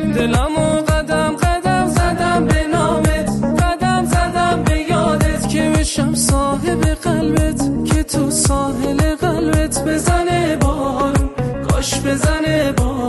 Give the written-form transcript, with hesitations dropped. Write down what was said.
دلمو قدم قدم زدم به نامت، قدم زدم به یادت که بشم صاحب قلبت، که تو ساحل قلبت بزنه بارون، کاش بزنه بارون.